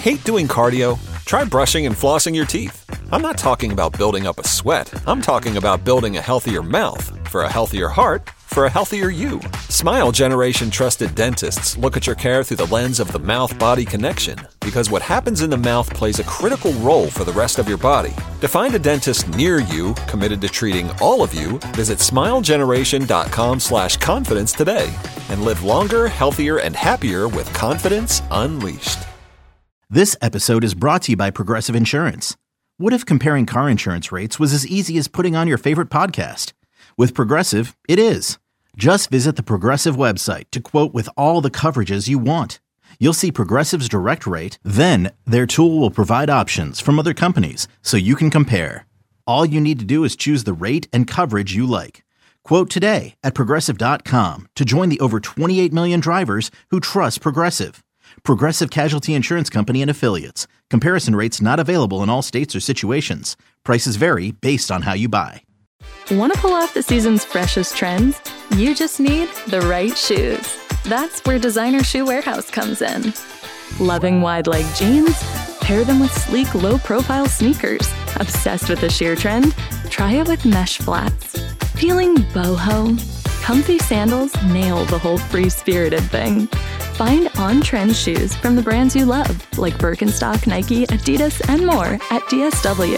Hate doing cardio? Try brushing and flossing your teeth. I'm not talking about building up a sweat. I'm talking about building a healthier mouth for a healthier heart for a healthier you. Smile Generation trusted dentists look at your care through the lens of the mouth-body connection, because what happens in the mouth plays a critical role for the rest of your body. To find a dentist near you committed to treating all of you, visit smilegeneration.com/confidence today and live longer, healthier, and happier with confidence unleashed. This episode is brought to you by Progressive Insurance. What if comparing car insurance rates was as easy as putting on your favorite podcast? With Progressive, it is. Just visit the Progressive website to quote with all the coverages you want. You'll see Progressive's direct rate, then their tool will provide options from other companies so you can compare. All you need to do is choose the rate and coverage you like. Quote today at Progressive.com to join the over 28 million drivers who trust Progressive. Progressive Casualty Insurance Company and Affiliates. Comparison rates not available in all states or situations. Prices vary based on how you buy. Want to pull off the season's freshest trends? You just need the right shoes. That's where Designer Shoe Warehouse comes in. Loving wide leg jeans? Pair them with sleek, low-profile sneakers. Obsessed with the sheer trend? Try it with mesh flats. Feeling boho? Comfy sandals nail the whole free-spirited thing. Find on-trend shoes from the brands you love, like Birkenstock, Nike, Adidas, and more at DSW.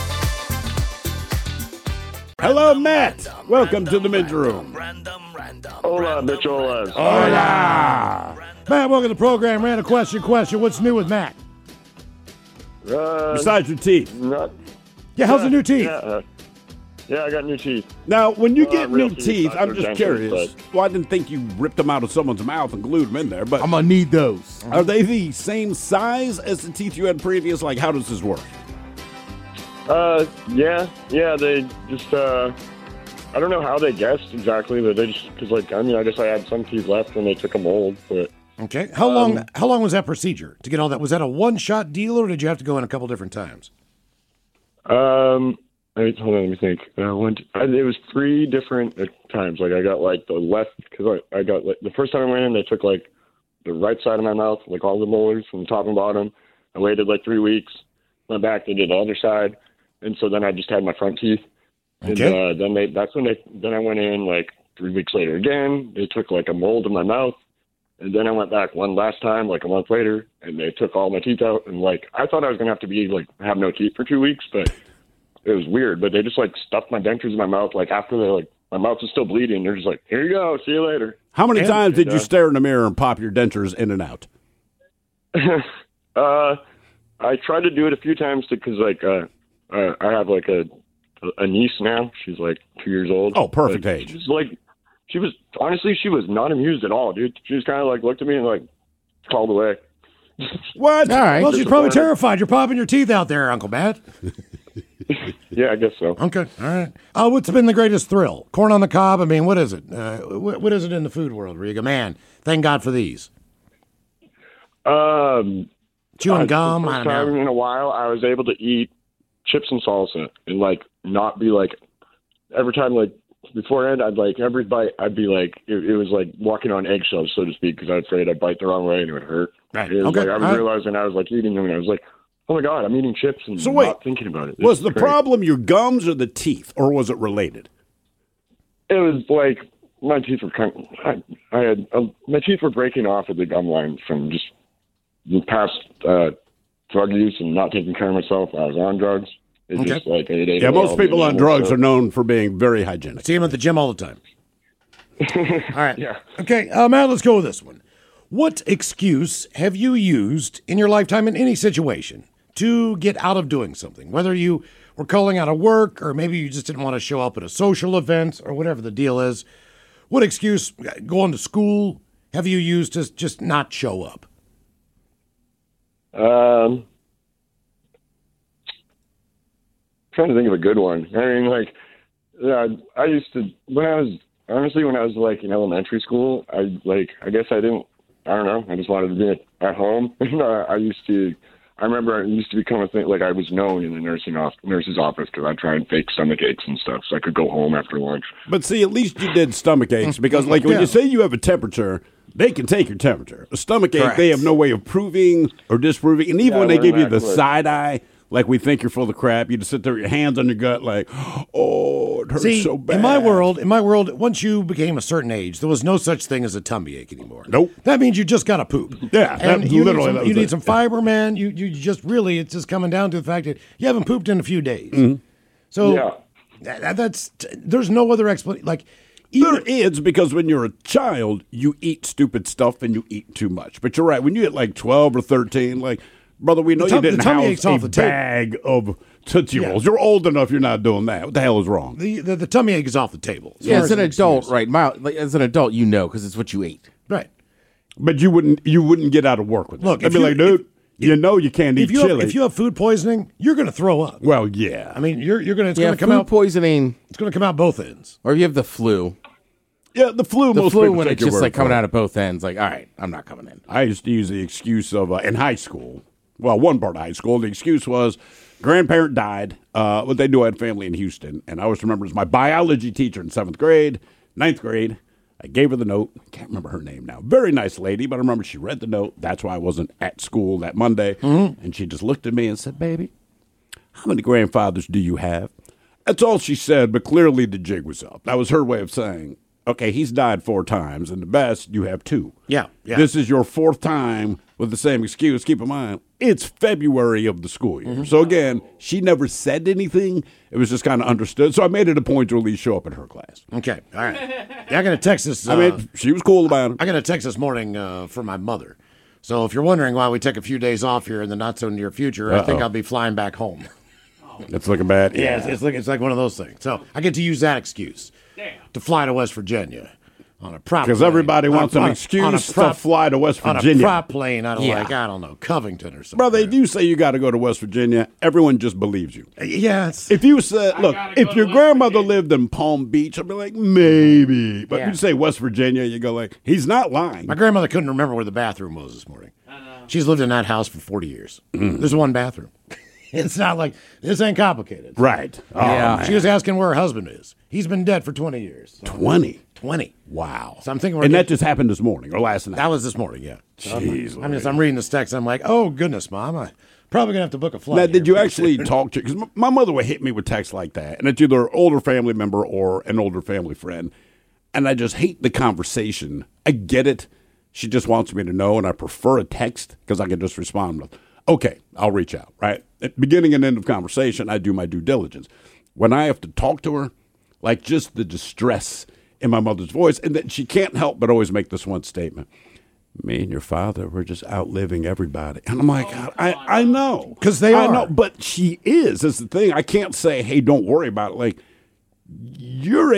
Hello, Matt. Welcome to the Midroom. Hola, bicholas. Hola. Matt, welcome to the program. Random question. What's new with Matt? Besides your teeth. How's the new teeth? Yeah, I got new teeth. Now, when you get new teeth, I'm they're just dentures, curious. Well, I didn't think you ripped them out of someone's mouth and glued them in there, but I'm going to need those. are they the same size as the teeth you had previous? Like, how does this work? Yeah, they just, I don't know how they guessed exactly, but they just, because, like, I guess I had some teeth left when they took a mold, but... Okay. How long was that procedure to get all that? Was that a one-shot deal, or did you have to go in a couple different times? Hold on, let me think. It was 3 different times. Like, I got, like, the left, because I got, like, the first time I went in, they took, like, the right side of my mouth, like, all the molars from top and bottom. I waited, like, 3 weeks. Went back, they did the other side. And so then I just had my front teeth. Okay. And then I went in, like, 3 weeks later again. They took, like, a mold in my mouth. And then I went back one last time, like, a month later, and they took all my teeth out. And, like, I thought I was going to have to be, like, have no teeth for 2 weeks, but... It was weird, but they just, like, stuffed my dentures in my mouth. Like, after they, like, my mouth was still bleeding. They're just like, here you go. See you later. How many times did you stare in the mirror and pop your dentures in and out? I tried to do it a few times because, like, I have, like, a niece now. She's, like, 2 years old. Oh, perfect age. She was not amused at all, dude. She just kind of, like, looked at me and, like, called away. What? All right. Well, she's probably terrified. You're popping your teeth out there, Uncle Matt. Yeah, I guess so. Okay, all right. What's been the greatest thrill? Corn on the cob? I mean, what is it? What is it in the food world where you go, man, thank God for these? Chewing gum? I don't know. Time in a while, I was able to eat chips and salsa and, like, not be, like, every time, like, beforehand, I'd, like, every bite, I'd be, like, it was, like, walking on eggshells, so to speak, because I was afraid I'd bite the wrong way and it would hurt. Right. It was Okay. like, I was realizing I was, like, eating them, and I was like, oh, my God, I'm eating chips and not thinking about it. Was the problem your gums or the teeth, or was it related? It was, like, my teeth were my teeth were breaking off at the gum line from just past drug use and not taking care of myself. I was on drugs. It's just like most people on drugs are known for being very hygienic. I see him at the gym all the time. All right. Yeah. Okay, Matt, let's go with this one. What excuse have you used in your lifetime in any situation to get out of doing something? Whether you were calling out of work or maybe you just didn't want to show up at a social event or whatever the deal is. What excuse, going to school, have you used to just not show up? Trying to think of a good one. I mean, like, I used to, when I was like in elementary school, I guess I don't know. I just wanted to be at home. I remember it used to become a thing, like I was known in the nurse's office because I'd try and fake stomach aches and stuff so I could go home after lunch. But see, at least you did stomach aches because, like, when you say you have a temperature, they can take your temperature. A stomach ache, Correct. they have no way of proving or disproving. And even Yeah, when they we're give you not the close. side eye, like we think you're full of crap, you just sit there with your hands on your gut like, oh, it hurts See, so bad. in my world, once you became a certain age, there was no such thing as a tummy ache anymore. Nope. That means you just got to poop. Yeah, and that- you literally, need that some, was you need it. some fiber, man. You just really, it's just coming down to the fact that you haven't pooped in a few days. So Yeah. that's there's no other explanation. Like, There even, is, because when you're a child, you eat stupid stuff and you eat too much. But you're right. When you hit like 12 or 13, like, brother, we know The you didn't tummy house ache's off a the table. bag of Tootsie Yeah. Rolls. You're old enough, you're not doing that. What the hell is wrong? the tummy ache is off the table. Yeah, as an adult, excuse. right? Like, as an adult, you know, because it's what you ate. Right. But you wouldn't get out of work with that. Look, I'd if be you- like, dude, you know you can't eat If you chili. if you have food poisoning, you're going to throw up. well, yeah. I mean, you're going to it's Yeah, going to come food out. poisoning, It's going to come out both ends. or if you have the flu. Yeah, the flu. The most flu people when take it's your just word like for coming it. out of both ends. Like, all right, I'm not coming in. I used to use the excuse of in high school. Well, one part of high school, the excuse was grandparent died. What they do, I had family in Houston, and I always remember it was my biology teacher in 7th grade, 9th grade. I gave her the note. I can't remember her name now. Very nice lady, but I remember she read the note. That's why I wasn't at school that Monday. And she just looked at me and said, "Baby, how many grandfathers do you have?" That's all she said, but clearly the jig was up. That was her way of saying, okay, he's died 4 times, and the best, you have 2. Yeah. This is your 4th time with the same excuse. Keep in mind, it's February of the school year. So again, she never said anything. It was just kind of understood. So I made it a point to at least show up at her class. Okay. All right. Yeah, I got a text this. I mean, she was cool about it. I got a text this morning for my mother. So if you're wondering why we take a few days off here in the not so near future, I think I'll be flying back home. It's looking bad. Yeah, it's like one of those things. So I get to use that excuse to fly to West Virginia on a prop. Because plane. everybody On a- wants an on a- excuse on a to prop- fly to West on Virginia. a prop plane out of Yeah. I don't know, Covington or something. Brother, if you say you got to go to West Virginia, everyone just believes you. Yeah, it's, If you said, look, if your grandmother lived in Palm Beach, I'd be like, maybe. But Yeah. if you say West Virginia, you go like, he's not lying. my grandmother couldn't remember where the bathroom was this morning. She's lived in that house for 40 years. There's one bathroom. It's not like this ain't complicated. Right. Oh, Yeah. man. She was asking where her husband is. He's been dead for 20 years. So 20. 20. Wow. So I'm thinking we're and that getting- just happened this morning or last night. That was this morning, yeah. So Jeez, I'm reading this text. I'm like, oh, goodness, Mom. I'm probably going to have to book a flight. Now, did here you pretty actually soon. talk to? Because my mother would hit me with texts like that, and it's either an older family member or an older family friend, and I just hate the conversation. I get it. She just wants me to know, and I prefer a text because I can just respond with, "Okay, I'll reach out." Right at beginning and end of conversation, I do my due diligence. When I have to talk to her, like just the distress in my mother's voice, and then she can't help but always make this one statement. Me and your father, we're just outliving everybody. And I'm like, I know. 'Cause they I are. know, but she is. That's the thing. I can't say, hey, don't worry about it. Like, you're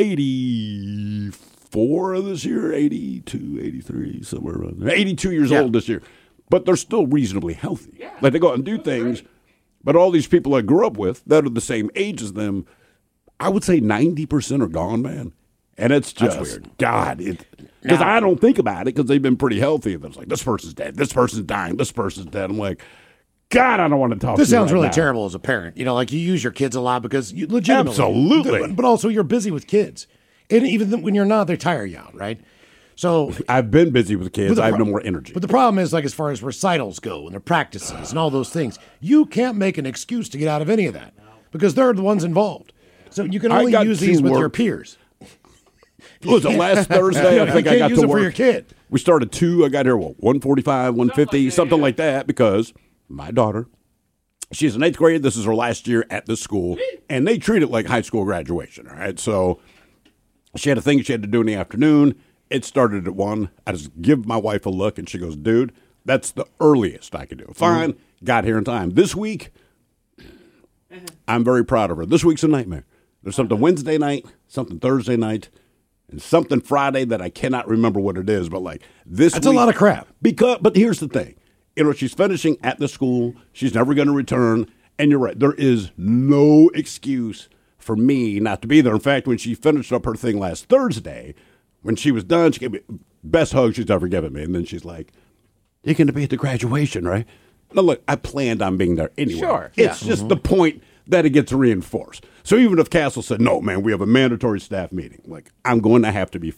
84 this year, 82, 83, somewhere around there. 82 years Yeah. old this year. But they're still reasonably healthy. Like, they go out and do things. But all these people I grew up with that are the same age as them, I would say 90% are gone, man. And it's just weird. God. Because I don't think about it because they've been pretty healthy. And it's like, this person's dead. This person's dying. This person's dead. I'm like, God, I don't want to talk This to you sounds right really now. terrible as a parent. You know, like you use your kids a lot because you legitimately. Absolutely. But also you're busy with kids. And even when you're not, they tire you out, right? So I've been busy with kids. But the I have no pro- more energy. But the problem is, like, as far as recitals go and their practices and all those things, you can't make an excuse to get out of any of that because they're the ones involved. So you can I only got use these to with your work. peers. What was it last Thursday? I You think I can't got use to it for work. your kid. We started 2. I got here, 1:45, 1:50, something like that, because my daughter, she's in 8th grade. This is her last year at this school, and they treat it like high school graduation, all right? So she had a thing she had to do in the afternoon. It started at 1. I just give my wife a look, and she goes, dude, that's the earliest I could do. Fine, got here in time. This week, I'm very proud of her. This week's a nightmare. There's something Wednesday night, something Thursday night, and something Friday that I cannot remember what it is. But like this, That's a week- lot of crap. But here's the thing, she's finishing at the school. She's never going to return. And you're right. There is no excuse for me not to be there. In fact, when she finished up her thing last Thursday, when she was done, she gave me the best hug she's ever given me. And then she's like, "You're going to be at the graduation, right?" Now, look, I planned on being there anyway. Sure, It's just the point that it gets reinforced. So even if Castle said, "No, man, we have a mandatory staff meeting," like, I'm going to have to be fired.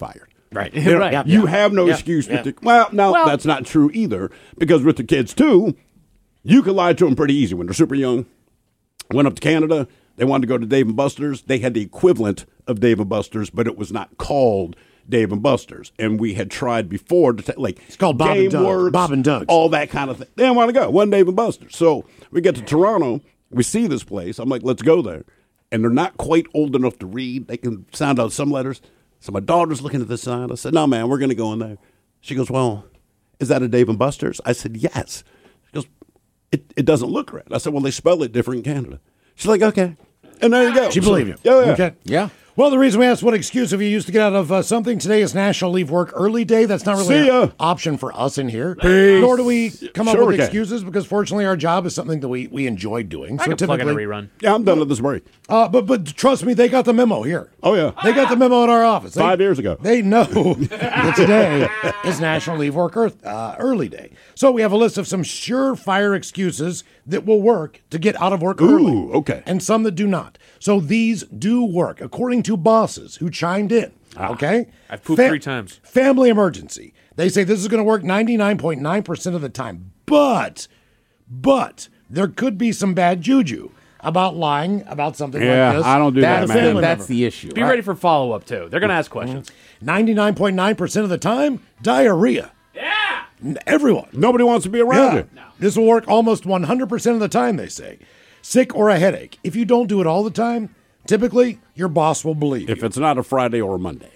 Right. You know, Right. Yeah. You have no Yeah. excuse. Yeah. Well, that's not true either, because with the kids, too, you can lie to them pretty easy when they're super young. Went up to Canada. They wanted to go to Dave & Buster's. They had the equivalent of Dave & Buster's, but it was not called Dave & Buster's. And we had tried before to It's called Bob and Doug. GameWorks, Bob and Doug's. all that kind of thing. They didn't want to go. One Dave & Buster's. So we get to Toronto. We see this place. I'm like, let's go there. And they're not quite old enough to read. They can sound out some letters. So my daughter's looking at the sign. I said, no, man, we're going to go in there. She goes, well, is that a Dave & Buster's? I said, yes. She goes, it doesn't look right. I said, well, they spell it different in Canada. She's like, okay. And there you go. She believe you. Yeah, yeah. Okay. Yeah. Well, the reason we asked what excuse have you used to get out of something, today is National Leave Work Early Day. That's not really See ya. an option for us in here. Peace. Nor do we come up Sure with we can. excuses because fortunately our job is something that we enjoy doing. I can plug in a rerun. Yeah, I'm done with this break. But trust me, they got the memo here. Oh, yeah. They got the memo in our office. 5 years ago. They know that today is National Leave Work Early Day. So we have a list of some surefire excuses that will work to get out of work early. Ooh, okay. And some that do not. So these do work, according to bosses who chimed in. Okay? I've pooped 3 times. Family emergency. They say this is going to work 99.9% of the time. But there could be some bad juju about lying about something Yeah, like this. I don't do that, to a man. family That's member. the issue. Be ready for follow-up, too. They're going to ask questions. 99.9% of the time, diarrhea. Yeah! Everyone. Nobody wants to be around Yeah. you. This will work almost 100% of the time, they say. Sick or a headache. If you don't do it all the time, typically your boss will believe If you. it's not a Friday or a Monday.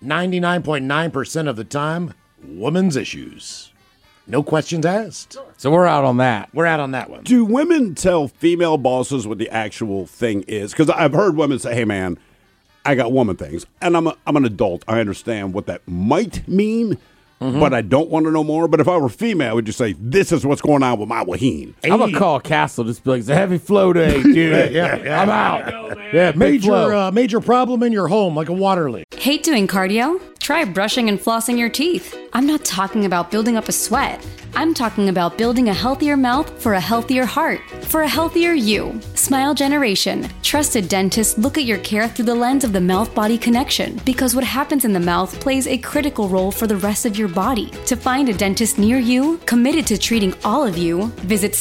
99.9% of the time, women's issues. No questions asked. So we're out on that. We're out on that one. Do women tell female bosses what the actual thing is? Because I've heard women say, hey, man, I got woman things. And I'm an adult. I understand what that might mean, but I don't want to know more. But if I were female, I would just say, this is what's going on with my waheen. I'm going to call Castle, just be like, it's a heavy flow day, dude. Yeah. I'm out. Yeah, big flow. Major problem in your home, like a water leak. Hate doing cardio? Try brushing and flossing your teeth. I'm not talking about building up a sweat. I'm talking about building a healthier mouth for a healthier heart, for a healthier you. Smile Generation. Trusted dentists look at your care through the lens of the mouth-body connection because what happens in the mouth plays a critical role for the rest of your body. To find a dentist near you, committed to treating all of you, visit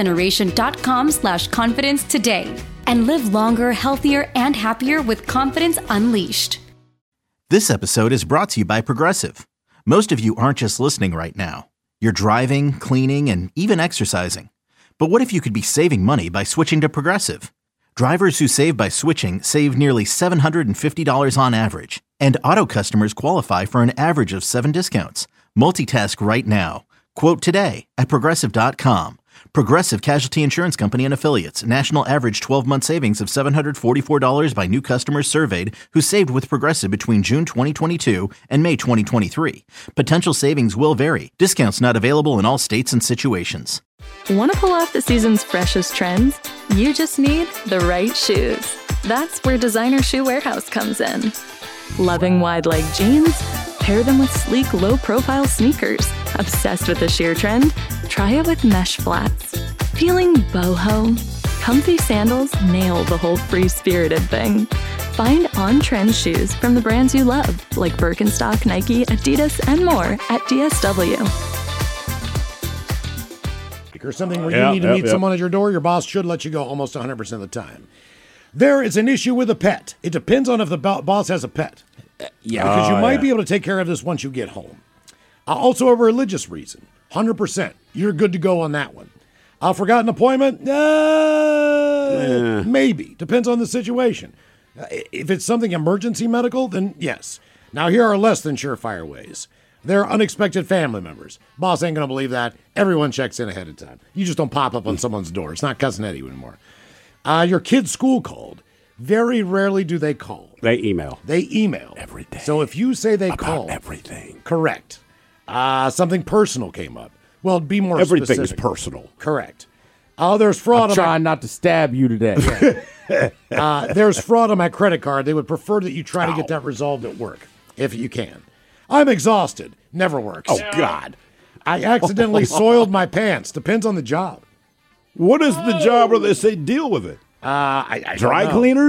smilegeneration.com/confidence today and live longer, healthier, and happier with confidence unleashed. This episode is brought to you by Progressive. Most of you aren't just listening right now. You're driving, cleaning, and even exercising. But what if you could be saving money by switching to Progressive? Drivers who save by switching save nearly $750 on average. And auto customers qualify for an average of 7 discounts. Multitask right now. Quote today at Progressive.com. Progressive Casualty Insurance Company and Affiliates. National average 12-month savings of $744 by new customers surveyed who saved with Progressive between June 2022 and May 2023. Potential savings will vary. Discounts not available in all states and situations. Want to pull off the season's freshest trends? You just need the right shoes. That's where Designer Shoe Warehouse comes in. Loving wide leg jeans? Pair them with sleek, low-profile sneakers. Obsessed with the sheer trend? Try it with mesh flats. Feeling boho? Comfy sandals nail the whole free-spirited thing. Find on-trend shoes from the brands you love, like Birkenstock, Nike, Adidas, and more at DSW. Or something where Yeah, you need to yep, meet yep. someone at your door, your boss should let you go almost 100% of the time. There is an issue with a pet. It depends on if the boss has a pet. Yeah. Because you might be able to take care of this once you get home. Also, a religious reason. 100%. You're good to go on that one. Forgotten appointment? Maybe. Depends on the situation. If it's something emergency medical, then yes. Now, here are less than surefire ways. There are unexpected family members. Boss ain't going to believe that. Everyone checks in ahead of time. You just don't pop up on someone's door. It's not Cousin Eddie anymore. Your kid's school called. Very rarely do they call. They email. They email. Every day. So if you say they About called. everything. Correct. Something personal came up. Well, be more Everything specific. is personal. Correct. There's fraud I'm trying not to stab you today. there's fraud on my credit card. They would prefer that you try to get that resolved at work, if you can. I'm exhausted. Never works. Oh, God. I accidentally soiled my pants. Depends on the job. What is the job where they say deal with it? I don't Dry know. cleaners?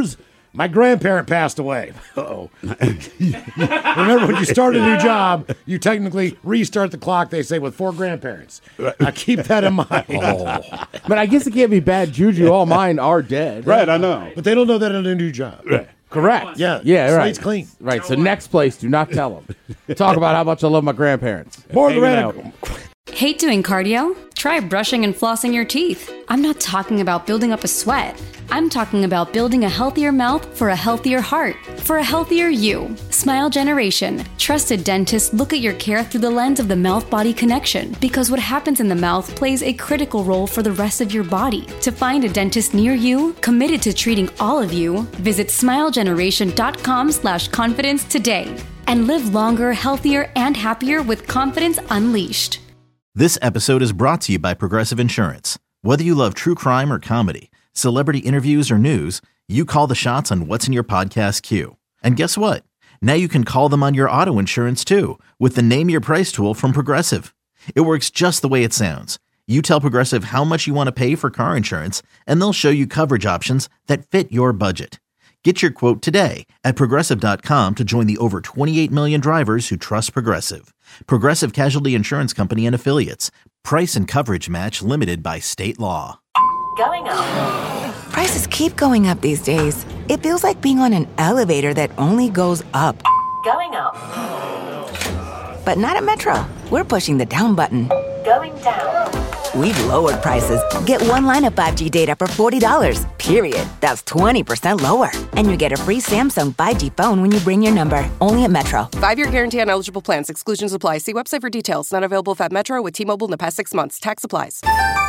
My grandparent passed away. Uh-oh. Remember, when you start a new job, you technically restart the clock, they say, with 4 grandparents. Now, keep that in mind. But I guess it can't be bad juju. All mine are dead. Right, I know. But they don't know that in a new job. Right. Correct. Yeah. Yeah, right. Slate's clean. Right. So next place, do not tell them. Talk about how much I love my grandparents. More Hanging radical. Hate doing cardio? Try brushing and flossing your teeth. I'm not talking about building up a sweat. I'm talking about building a healthier mouth for a healthier heart, for a healthier you. Smile Generation. Trusted dentists look at your care through the lens of the mouth-body connection, because what happens in the mouth plays a critical role for the rest of your body. To find a dentist near you, committed to treating all of you, visit smilegeneration.com/confidence today. And live longer, healthier, and happier with confidence unleashed. This episode is brought to you by Progressive Insurance. Whether you love true crime or comedy, celebrity interviews or news, you call the shots on what's in your podcast queue. And guess what? Now you can call them on your auto insurance too, with the Name Your Price tool from Progressive. It works just the way it sounds. You tell Progressive how much you want to pay for car insurance, and they'll show you coverage options that fit your budget. Get your quote today at Progressive.com to join the over 28 million drivers who trust Progressive. Progressive Casualty Insurance Company and Affiliates. Price and coverage match limited by state law. Going up. Prices keep going up these days. It feels like being on an elevator that only goes up. Going up. But not at Metro. We're pushing the down button. Going down. We've lowered prices. Get one line of 5G data for $40, period. That's 20% lower. And you get a free Samsung 5G phone when you bring your number. Only at Metro. 5-year guarantee on eligible plans. Exclusions apply. See website for details. Not available at Metro with T-Mobile in the past 6 months. Tax applies.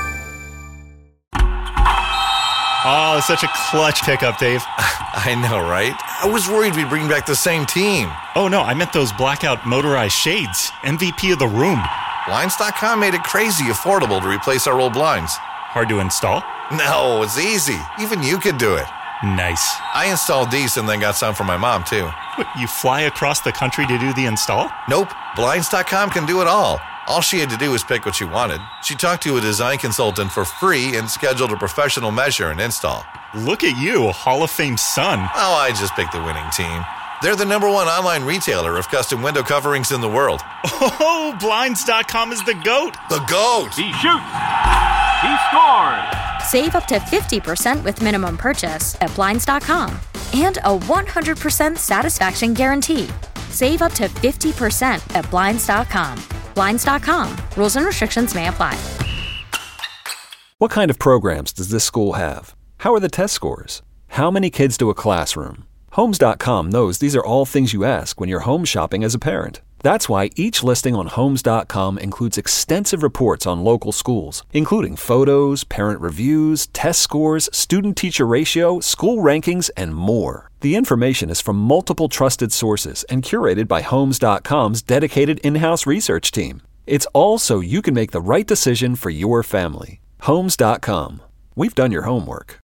Oh, it's such a clutch pickup, Dave. I know, right? I was worried we'd bring back the same team. Oh, no, I meant those blackout motorized shades. MVP of the room. Blinds.com made it crazy affordable to replace our old blinds. Hard to install? No, it's easy. Even you could do it. Nice. I installed these and then got some for my mom, too. What, you fly across the country to do the install? Nope. Blinds.com can do it all. All she had to do was pick what she wanted. She talked to a design consultant for free and scheduled a professional measure and install. Look at you, Hall of Fame son. Oh, I just picked the winning team. They're the #1 online retailer of custom window coverings in the world. Oh, Blinds.com is the GOAT. The GOAT! He shoots. He scores. Save up to 50% with minimum purchase at Blinds.com. And a 100% satisfaction guarantee. Save up to 50% at Blinds.com. Blinds.com. Rules and restrictions may apply. What kind of programs does this school have? How are the test scores? How many kids to a classroom? Homes.com knows these are all things you ask when you're home shopping as a parent. That's why each listing on Homes.com includes extensive reports on local schools, including photos, parent reviews, test scores, student-teacher ratio, school rankings, and more. The information is from multiple trusted sources and curated by Homes.com's dedicated in-house research team. It's all so you can make the right decision for your family. Homes.com. We've done your homework.